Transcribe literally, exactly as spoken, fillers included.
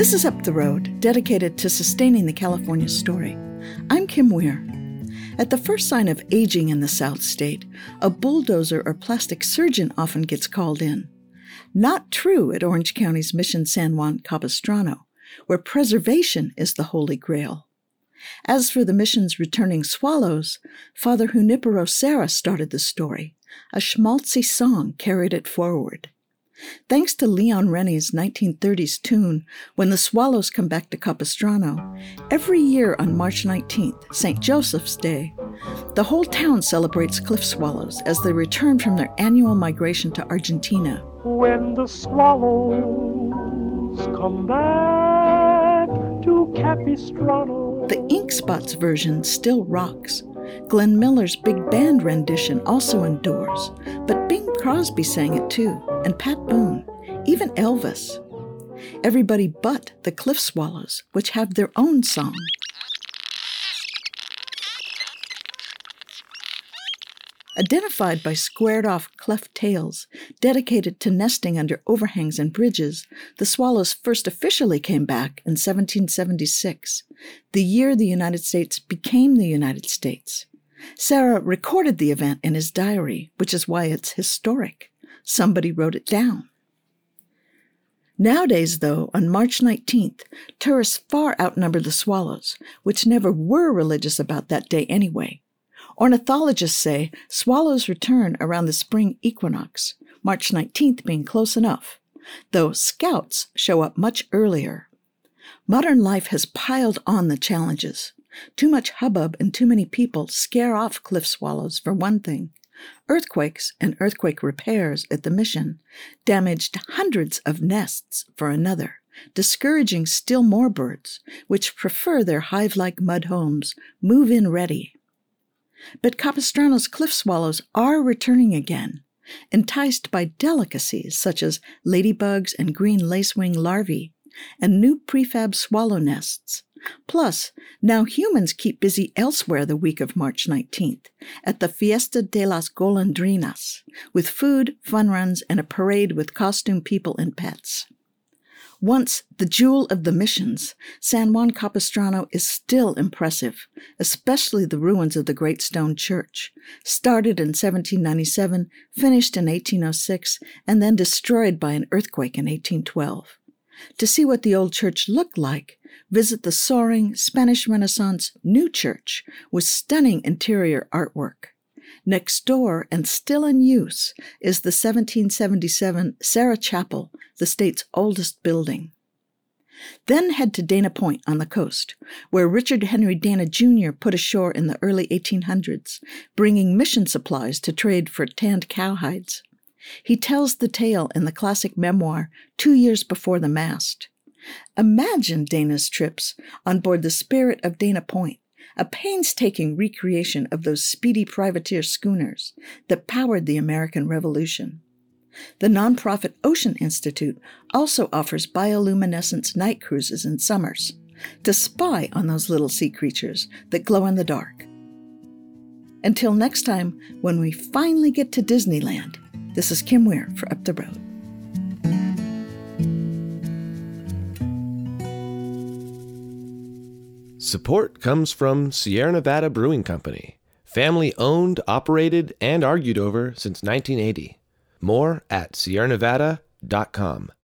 This is Up the Road, dedicated to sustaining the California story. I'm Kim Weir. At the first sign of aging in the South State, a bulldozer or plastic surgeon often gets called in. Not true at Orange County's Mission San Juan Capistrano, where preservation is the holy grail. As for the mission's returning swallows, Father Junipero Serra started the story. A schmaltzy song carried it forward. Thanks to Leon Rennie's nineteen thirties tune, When the Swallows Come Back to Capistrano, every year on March nineteenth, Saint Joseph's Day, the whole town celebrates cliff swallows as they return from their annual migration to Argentina. When the swallows come back to Capistrano. The Ink Spots version still rocks. Glenn Miller's big band rendition also endures, but Bing Crosby sang it too, and Pat Boone, even Elvis. Everybody but the Cliff Swallows, which have their own song. Identified by squared-off cleft tails, dedicated to nesting under overhangs and bridges, the swallows first officially came back in seventeen seventy-six, the year the United States became the United States. Serra recorded the event in his diary, which is why it's historic. Somebody wrote it down. Nowadays, though, on March nineteenth, tourists far outnumber the swallows, which never were religious about that day anyway. Ornithologists say swallows return around the spring equinox, March nineteenth being close enough, though scouts show up much earlier. Modern life has piled on the challenges. Too much hubbub and too many people scare off cliff swallows, for one thing. Earthquakes and earthquake repairs at the mission damaged hundreds of nests, for another, discouraging still more birds, which prefer their hive-like mud homes, move-in ready. But Capistrano's cliff swallows are returning again, enticed by delicacies such as ladybugs and green lacewing larvae, and new prefab swallow nests. Plus, now humans keep busy elsewhere the week of March nineteenth, at the Fiesta de las Golondrinas, with food, fun runs, and a parade with costume people and pets. Once the jewel of the missions, San Juan Capistrano is still impressive, especially the ruins of the Great Stone Church, started in seventeen ninety-seven, finished in eighteen oh six, and then destroyed by an earthquake in eighteen twelve. To see what the old church looked like, visit the soaring Spanish Renaissance new church with stunning interior artwork. Next door, and still in use, is the seventeen seventy-seven Serra Chapel, the state's oldest building. Then head to Dana Point on the coast, where Richard Henry Dana Junior put ashore in the early eighteen hundreds, bringing mission supplies to trade for tanned cowhides. He tells the tale in the classic memoir, Two Years Before the Mast. Imagine Dana's trips on board the Spirit of Dana Point, a painstaking recreation of those speedy privateer schooners that powered the American Revolution. The nonprofit Ocean Institute also offers bioluminescence night cruises in summers to spy on those little sea creatures that glow in the dark. Until next time, when we finally get to Disneyland, this is Kim Weir for Up the Road. Support comes from Sierra Nevada Brewing Company, family owned, operated, and argued over since nineteen eighty. More at sierra nevada dot com.